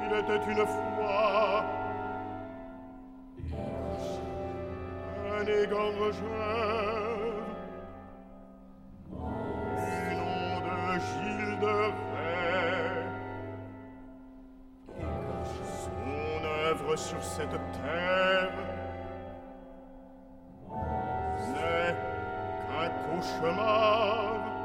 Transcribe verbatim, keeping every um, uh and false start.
Il était une fois un égorgeur du nom de Gilles de Rais. Son œuvre sur cette terre n'est qu'un cauchemar.